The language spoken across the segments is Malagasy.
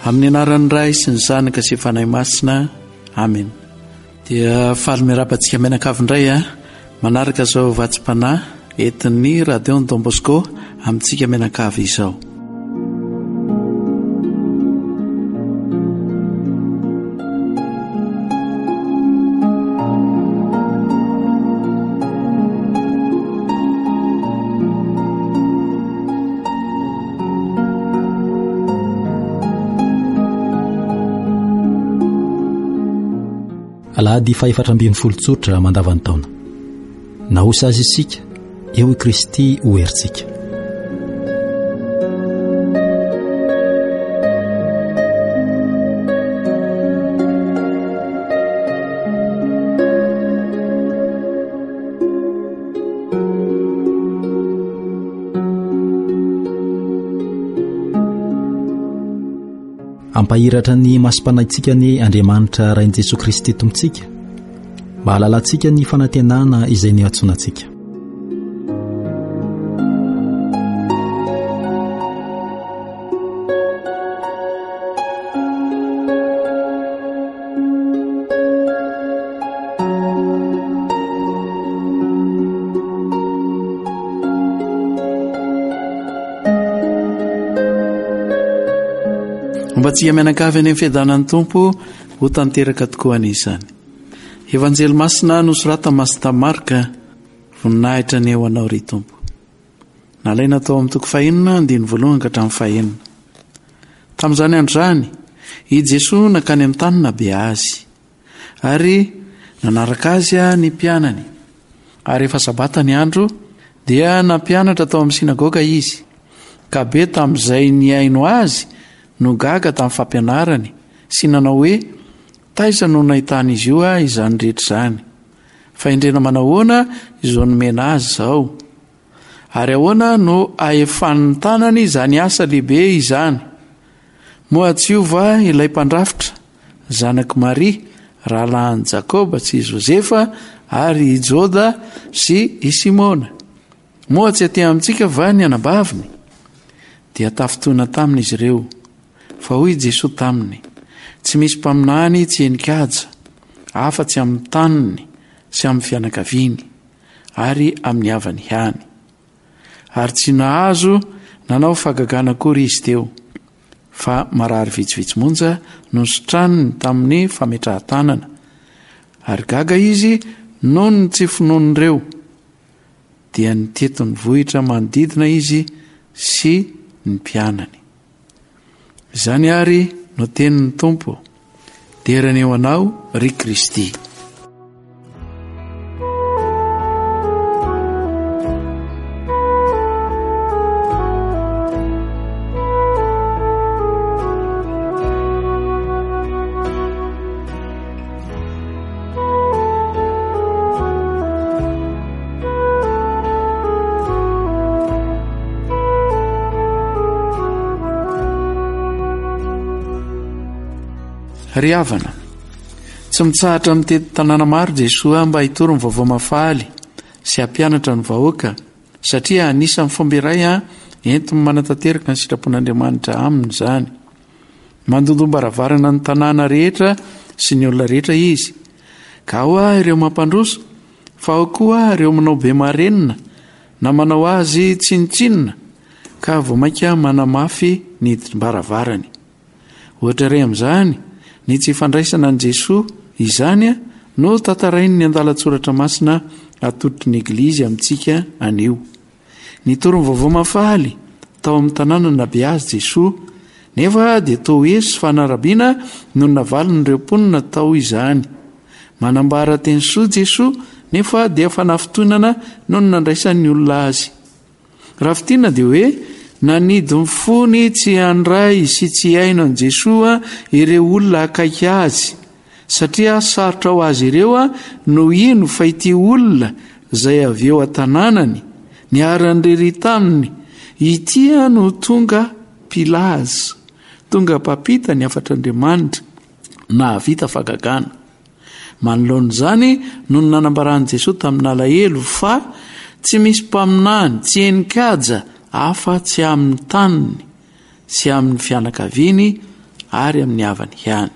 amin'ny anaran'ny Ray sy ny Zanaka sy fanahy masina. Amen. Dia faly miarabantsika mianakavindray manaraka zao vatsim-panahy entin'ny radio ny Don Bosco amintsika mianakavy izao. Alahady 4 tsotra mandavany taona nahosa azy isika eo i Kristy ho herintsika. Ampahiratra ny masompanaytsika ny Andriamanitra Rain Jesosy Kristy Tompontsika mba halalantsika ny fanantenana izay niantsonantsika. Mba tsika mianakavy any amin'ny fiadanan'ny Tompo ho tanteraka tokoa an'izany. Evanjely masina nosorata Masita Marka voninahitra ny eo anao ry Tompo. Nalaina tao amin'ny toko 4:1 ka hatramin'ny 5. Tamin'izany andro zany i Jesosy nakany amin'ny tany nabe azy ary nanaraka azy ny mpianany. Ary efa sabata ny andro dia nampianatra tao amin'ny sinagoga izy. Ka be tamin'izay niaino azy no gaga tamin'ny fampianarany sy nanao hoe taiza no nahitana izy io izany rehetra izany. Fa indrena manahoana izao nomena azy zao, ary ahoana no ahefan'ny tanany izany asa lehibe izany. Moa tsy ova ilay mpandrafitra zanaky Maria, rahalahin'i Jakoba sy Josefa ary i Joda sy i Simona. Moa tsy aty amintsika va ny anabaviny? Dia tafitoina tamin'izy ireo. Fa hoy Jesosy taminy, tsy misy mpaminany tsy henikaja afa-tsy amin'ny taniny sy amin'ny fianakaviany ary amin'ny havany ihany. Ary tsy nahazo nanao fagagana akory izy teo, fa marary vitsivitsy monja no sotraniny tamin'ny fametrahan-tanana. Ary gaga izy noho ny tsy finoan'ireo, dia niteto ny vohitra manodidina izy sy ny mpianany. Izany ary no tenin'ny Tompo, derany eo anao ry Kristy. Ry havana, tsy mitsahatra mitety tanàna maro Jesosy mba hitoro ny vaovao mafaly sy hampianatra ny vahoaka, satria anisan'ny fomba iray entiny manatanteraka ny sitrapon'Andriamanitra aminy izany. Mandondomba-ravarana ny tanàna rehetra sy ny olona rehetra izy, ka ao ireo mampandroso, fa ao koa ireo manao be marenina na manao azy tsinitsinina ka voamaika manamafy ny hidrim-baravarany. Ohatra ray amin'izany ny tsy fandraisana an' Jesosy izany no tantarainy ny andalan-tsoratra masina atotry ny Eglizy amintsika anio. Nitoro ny vaovao mafaly tao amin'ny tanàna nabe azy Jesosy, nefa dia toa heso fanarabiana no navaliny ireo mponina tao izany. Manambara teny soa Jesosy, nefa dia fanafitoinana no nandraisan'ny olona azy. Raha fitiana dia hoe nanidy ny fony tsy handray sy tsy haino an' Jesosy ireo olona akaiky azy, satria sarotra ho azy ireo no ino fa ity olona izay avy eo an-tanànany niaran'irery taminy, ity no tonga pilaza, tonga mpampita ny afatr'Andriamanitra na havita fagagana. Manoloan'izany no nanambarany Jesosy tamin'ny alahelo fa tsy misy mpaminany tsy henikaja afa-tsy amin'ny taniny sy amin'ny fianakaviany ary amin'ny havany ihany.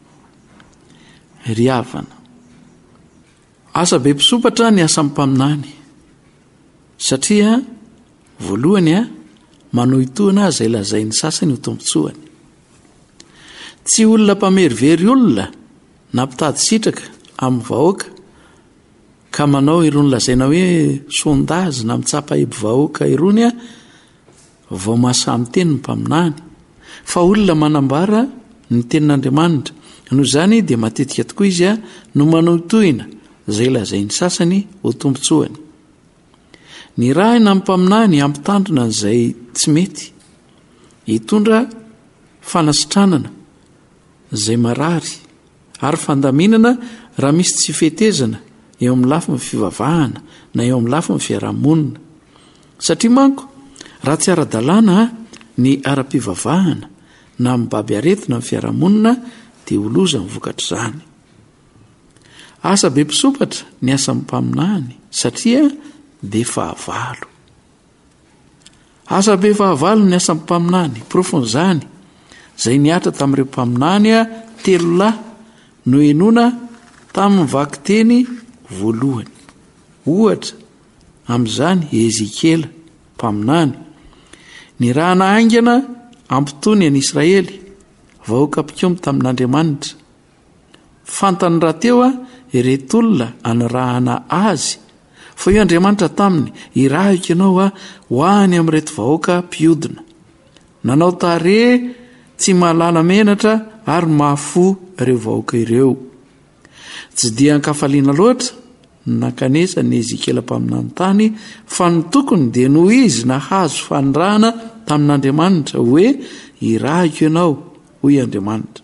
Ry havana, asa be mpisopatra ny asa mpaminany, satria voalohany manohitoana izay lazainy sasany ho tombotsoany. Tsy olona mpamerivery olona na mpitady sitraka amin'ny vahoaka ka manao irony lazaina hoe sondazy na mitsapa hebo vahoaka irony vao mahasamy teny ny mpaminany, fa olona manambara ny tenin'Andriamanitra. Noho izany dia matetika tokoa izy no manohitoina izay lazainy sasany ho tombotsoany. Ny raha na mpaminany ampitandrina izay tsy mety, hitondra fanasitranana izay marary ary fandaminana raha misy tsy fetezana eo amin'ny lafiny fivavahana na eo amin'ny lafiny fiarahamonina. Satria manko raha tsy ara-dalàna ny ara-pivavahana na mibaby aretina amin'ny fiarahamonina dia ho loza ny vokatra izany. Asa be mpisopatra ny asa mpaminany, satria be fahavalo. Asa be fahavalo ny asa mpaminany, profon'izany izay niatra tamin'ireo mpaminany 3 lahy no enona tamin'ny vaky teny voalohany. Ohatra amin'izany Ezekela mpaminany, ny raha nahaingana ampitony an'i Israely vahoaka mpikomy tamin'Andriamanitra. Fantany raha teo ireto olona anarahana azy, fa io Andriamanitra taminy irahiko ianao ho any amin'ireto vahoaka mpiodina. Nanao tarehy tsy mahalala menatra ary mahafo ireo vahoaka ireo. Tsy dia ankafaliana loatra nankanesa ny Ezekela mpaminany tany, fa ny tokony dia noho izy nahazo fanirahana tamin'Andriamanitra hoe irahiko ianao hoy Andriamanitra.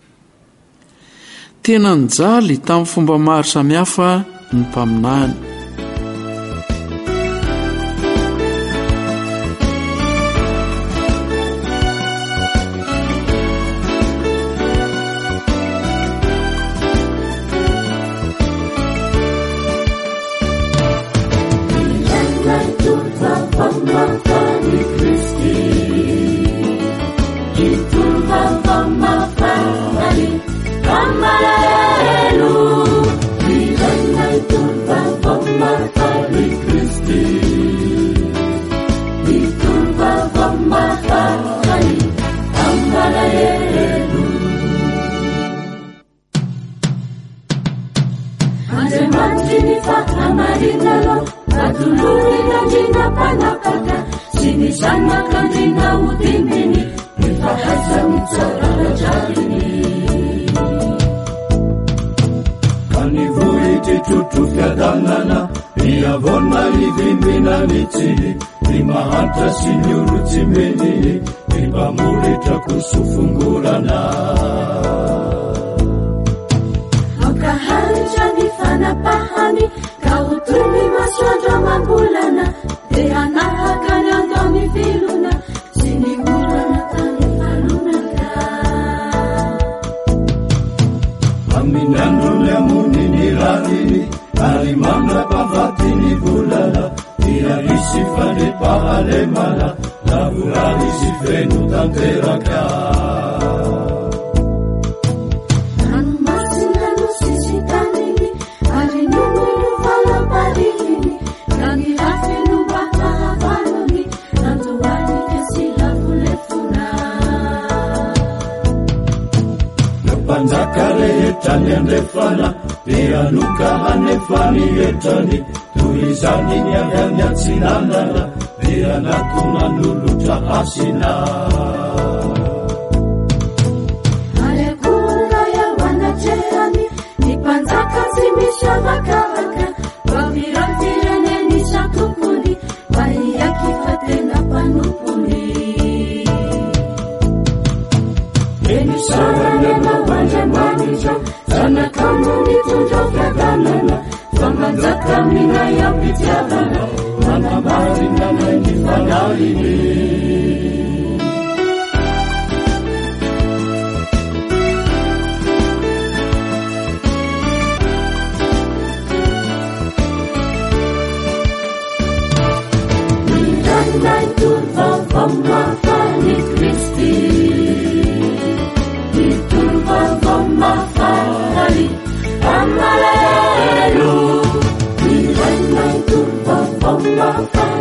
Tena nijaly tamin'ny fomba maro samihafa ny mpaminany.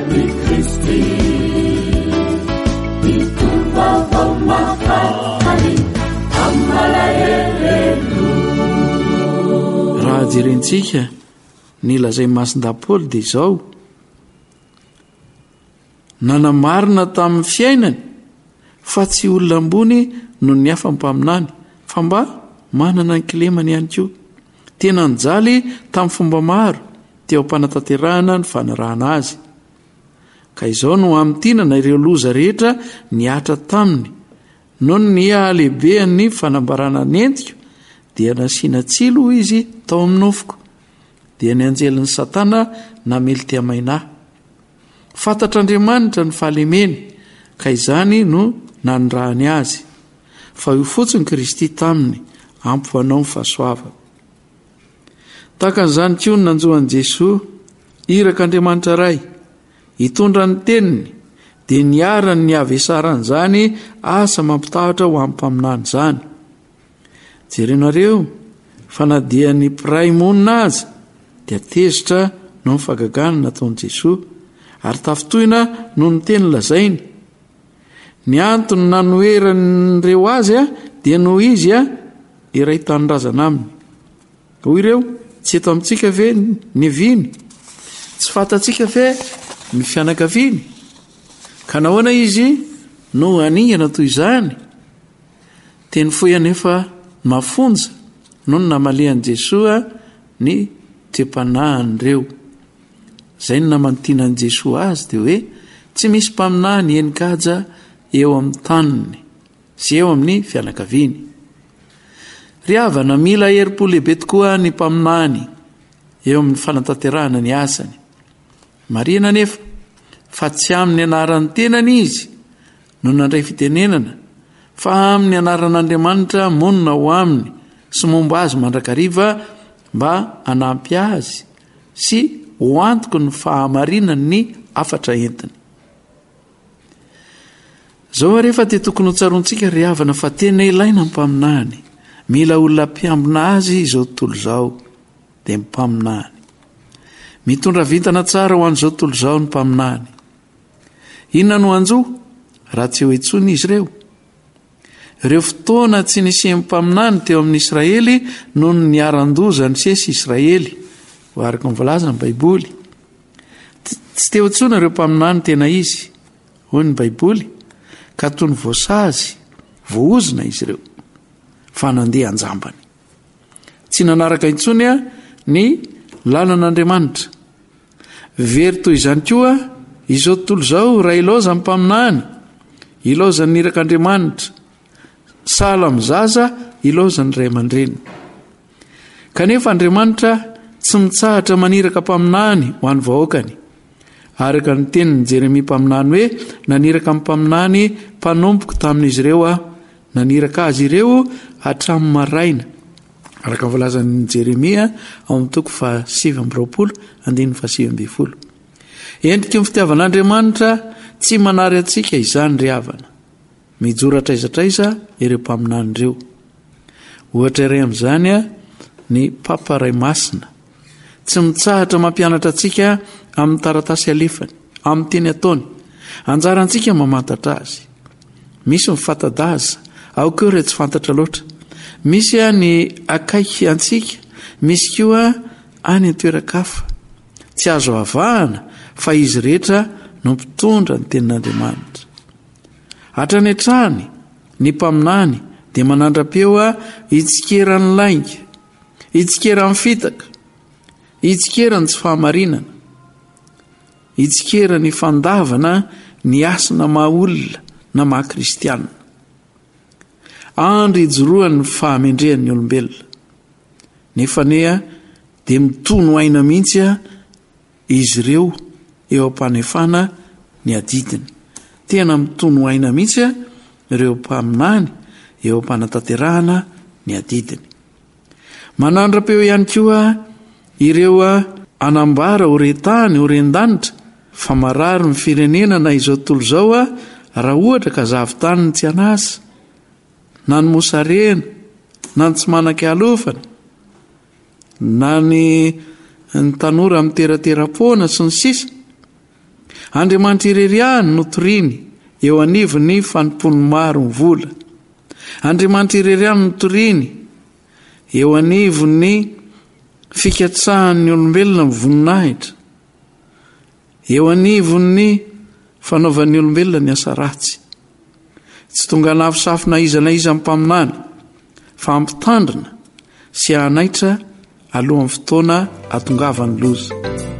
i Kristy itovavao mafatany amin'ny malahelo. Raha jerentsika ny lazay masin-dapoly dia izao: nanamarina tamin'ny fiainany fa tsy olona ambony no ny hafa mpaminany, fa mba manana ny kilemany ihany koa. Tena nijaly tamin'ny fomba maro teo am-panatanterahana ny fanarahana azy. Ka izao no amintinana ireo loza rehetra niatra taminy, noho ny ahalehibehan'ny fanambarana ny entiko dia nasiana tsilo izy tao amin'ny nofoko, dia ny anjelin'ny Satana namely tiamainahy. Fantatr'Andriamanitra ny fahalemeny, ka izany no nanirahany azy, fa io fotsiny Kristy taminy ampy ho anao ny fahasoavana. Takan'izany koa ny nanjohan'i Jesoa, irak'Andriamanitra ray, hitondra ny teniny, dia niarany ny avesaran'izany asa mampitahotra ho amin'ny mpaminany izany. Jerenareo fa na dia ny mpiray monina aza dia tezitra no ny fagagana nataon'i Jesoa, ary tafitohina no ny teny lazainy. Ny antony nanoeran'ireo azy dia no izy iray tanorazana aminy. Hoy ireo, tsy eto amintsika ve ny viny? Tsy fantatsika ve ny fianakaviany? Ka nahoana izy no aningana toy izany? Teny foy anefa mafonja no ny namalian'i Jesoa ny trepanahany. Izay no namantinan'i Jesoa azy dia hoe tsy misy mpaminany enikaja eo amin'ny taniny sy eo amin'ny fianakaviany. Ry havana, mila herim-po lehibe tokoa ny mpaminany eo amin'ny fanatanterahana ny asany. Marina anefa fa tsy amin'ny anaran'ny tenany izy no nandray fitenenana, fa amin'ny anaran'Andriamanitra monina ho aminy sy momba azy mandrakariva, mba hanampy azy sy ho antoko ny fahamarinany ny afatra entiny. Zao rehefa dia tokony ho tsarontsika ry havana fa tena ilaina ny mpaminany. Mila olona mpiambina azy izao tontolo izao dia mpaminany. Mitondra vintana tsara ho an'izao tontolo izao ny mpaminany. Inona no anjoa raha tsy ho intsony izy ireo? Ireo fotoana tsy nisian'ny mpaminany teo amin'ny Israely noho ny niaran-doza ny sesy Israely, ho araka mivoalaza ny Baiboly. Tsy teo intsony ireo mpaminany tena izy, hoy ny Baiboly, ka toy ny voasazy, voaozina izy ireo, fa nandeha anjambany. Tsy nanaraka intsony ny lalàn'Andriamanitra. Very toy izany koa izao tontolo izao raha ilaoza ny mpaminany, ilaoza ny irak'Andriamanitra, sahala amin'ny zaza ilaoza ny ray aman-dreny. Kanefa Andriamanitra tsy mitsahatra maniraka mpaminany ho an'ny vahoakany. Araka ny tenin'ny Jeremia mpaminany hoe, naniraka amin'ny mpaminany mpanompoka tamin'izy ireo naniraka azy ireo hatramin'ny maraina. Araka ny volazan'ny Jeremia ao amin'ny toko 7:20. Endriky ny fitiavan'Andriamanitra tsy manary atsika izany ry havana. Mijora traizatraiza ireo mpaminany ireo. Ohatra iray amin'izany ny Papa Ray Masina, tsy mitsahatra mampianatra atsika amin'ny taratasy alefany, amin'ny teny ataony. Anjarantsika mamantatra azy. Misy ny fantadaza, ao koa ireo tsy fantatra loatra. Misy ny akaiky antsika, misy koa any an-toeran-kafa. Tsy azo avahana fa izy rehetra no mpitondra ny tenin'Andriamanitra. Hatrany hatrany ny mpaminany dia manandram-peo hitsikeran'ny lainga, hitsikeran'ny fitaka, hitsikeran'ny tsy fahamarinana, hitsikeran'ny fandavana ny asana maha-olona na maha-kristianina. Andry hijoroan'ny fahamendrehan'ny olombelona. Nefa dia mitono aina mihitsy izy ireo eo am-panefana ny adidiny. Tena mitono aina mihitsy ireo mpaminany eo am-panatanterahana ny adidiny. Manandram-peo ihany koa ireo anambara horetany, horen-danitra fa marary ny firenena na izao tontolo izao raha ohatra ka zavitany ny tsy anasa, na ny mosarena, na ny tsy manan-kialofana, na ny tanora amin'ny terateram-poana sy ny sisa. Andriamanitra ireriany no toriny eo anivony fanompony maro ny vola. Andriamanitra ireriany no toriny eo anivony fikatsahan'ny olombelona ny voninahitra, eo anivony fanaovan'ny olombelona ny asa ratsy. Tsy tonga lafisafina iza na iza mpaminany, fa ampitandrina sy hanaitra alohan'ny fotoana atongavany loza.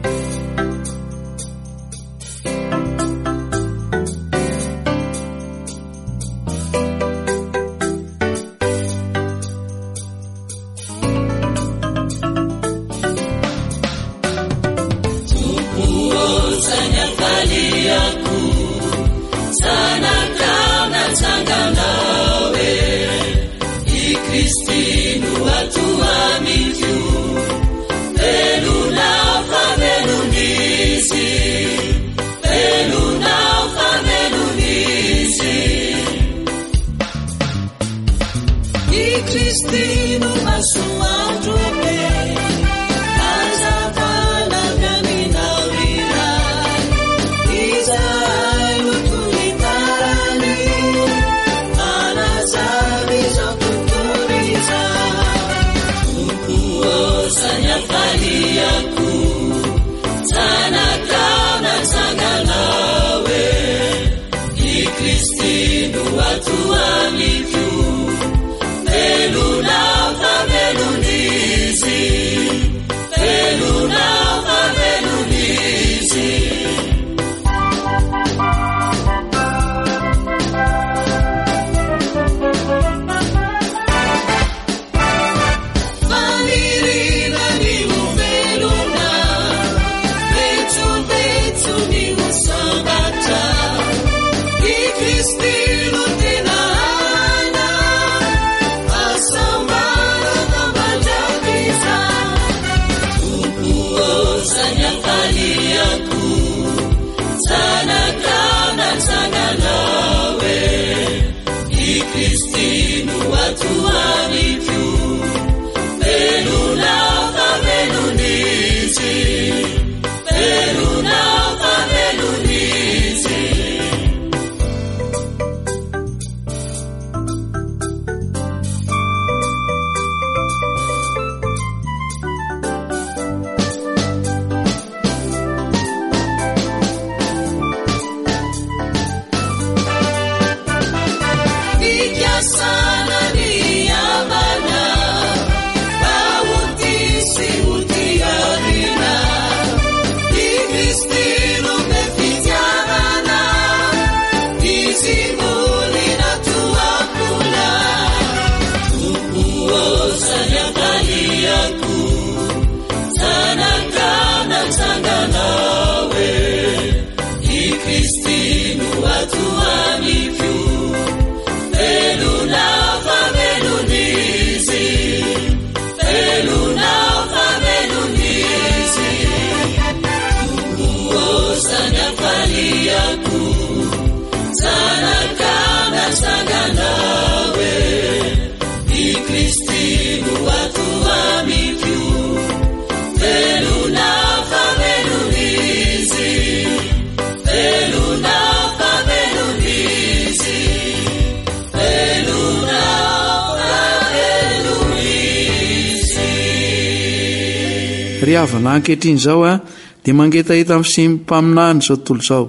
Ry havana ankehitriny zao dia mangetaheta amin'ny sy mpaminany zao tontolo zao.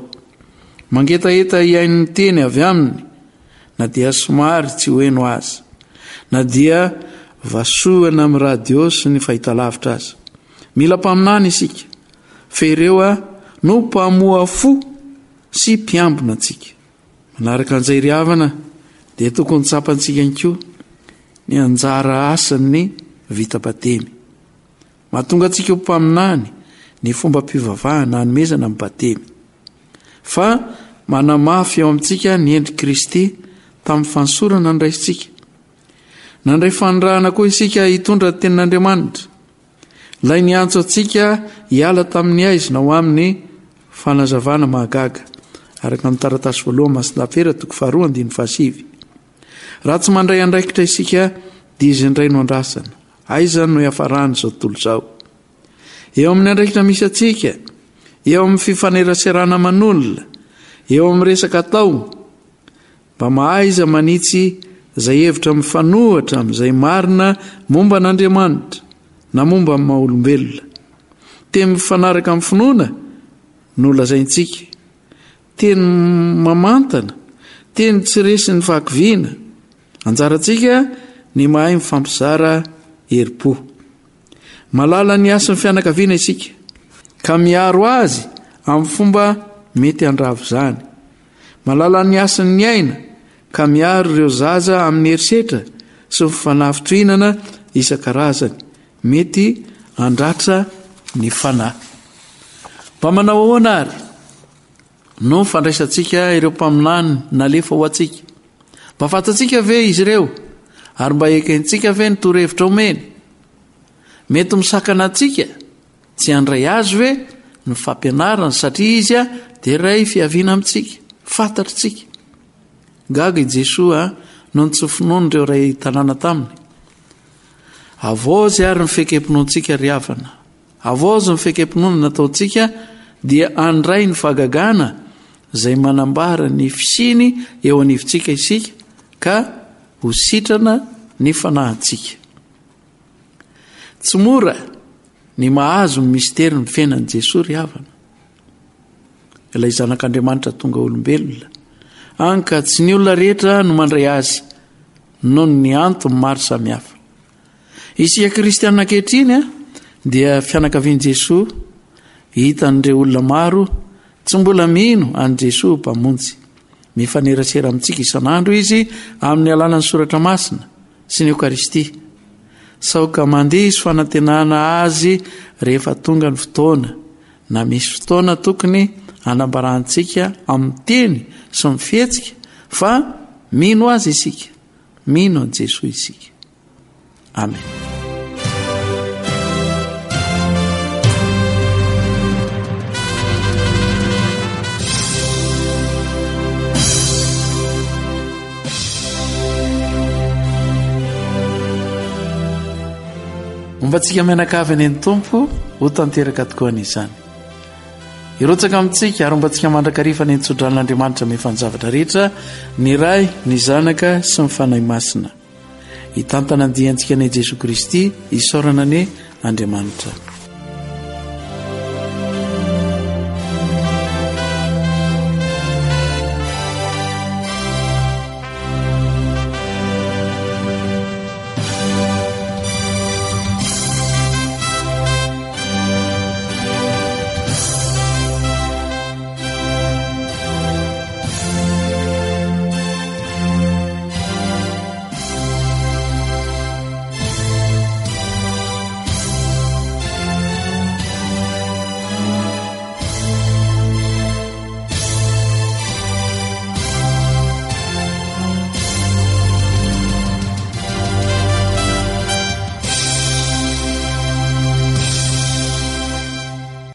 Mangetaheta iain'ny teny avy aminy, na dia somary tsy hoeno azy, na dia vasoana amin'ny radio sy ny fahitalavitra azy. Mila mpaminany isika, fa ireo no mpamoa fo sy mpiambina antsika. Manaraka an'izay ry havana dia tokony tsapantsika ihany koa ny anjara asan'ny vita-batemy. Mahatonga antsika ho mpaminany ny fomba mpivavahana hanomezana amin'ny batemy. Fa manamafy eo amintsika ny endri Kristy tamin'ny fansorana ndraisitsika. Nandray fanirahana koa isika hitondra tenin'Andriamanitra. Lay niantso antsika hiala tamin'ny aizina ho amin'ny fanazavana mahagaga. Araka amin'ny taratasy voalohany Masinapera 2:2-7. Raha tsy mandray andraikitra isika dia izy indray no andrasana. Aiza no hiafarany zao tontolo zao. Eo amin'ny andraikitra misy atsika, eo amin'ny fifaneraserana man'olona, eo amin'ny resaka tao, mba mahaiza manitsy izay hevitra mifanohatra amin'izay marina momba n'Andriamanitra na momba amin'ny maha-olombelona. Teny mifanaraka amin'ny finoana no lazaintsika, teny mamantana, teny tsy resy ny vakiviana. Anjarantsika ny mahay mifampizara heri-po. Malala ny asan'ny fianakaviana isika, ka miaro azy amin'ny fomba mety andravo izany. Malala ny asan'ny aina, ka miaro ireo zaza amin'ny herisetra sy ny fanafitrinana isan-karazany, mety andratra ny fanahy. Mba manao ahoana ary no fandraisantsika ireo mpaminany nalefa ho antsika? Mba fantatsika ve izy ireo? Ary mba ekentsika ve ny torohevitra omeny? Mety misakana antsika tsy handray azy ve ny fampianarana, satria izy dia ray fiaviana amintsika, fantatritsika. Gaga i Jesosy no ny tsy finoan'ireo ray tanàna taminy. Avozy ary ny fekempinoantsika ry havana, avozy ny fekempinoana nataontsika dia andray ny fahagagana izay manambara ny fisiny eo anivontsika isika, ka ho sitrana ny fanahintsika. Tsy mora ny mahazo ny mistera ny fiainan'i Jesosy ry havana. Ilay zanak'Andriamanitra tonga olombelona, anka tsy ny olona rehetra no mandray azy noho ny antony maro samihafa. Isika kristianina ankehitriny dia fianakavian'i Jesosy, hitan'ireo olona maro tsy mbola mino an'i Jesosy mpamonjy. Mifanerasera amintsika isan'andro izy amin'ny alalany soratra masina sy ny Eukaristia. Saoka mandeha izy fanantenana azy rehefa tonga ny fotoana, na misy fotoana tokony hanambarahantsika amin'ny teny sy ny fihetsika fa mino azy isika, mino an'i Jesosy isika. Amen. Mombantsika mianakavy any ny Tompo ho tanteraka tokoa an'izany. Irotsaka amintsika ary mombantsika mandrakarifa ny tsodran'Andriamanitra mifanjavatra rehetra, ny Ray, ny Zanaka sy ny Fanahy Masina. Hitantana ny diantsika an'i Jesosy Kristy, isaorana ny Andriamanitra.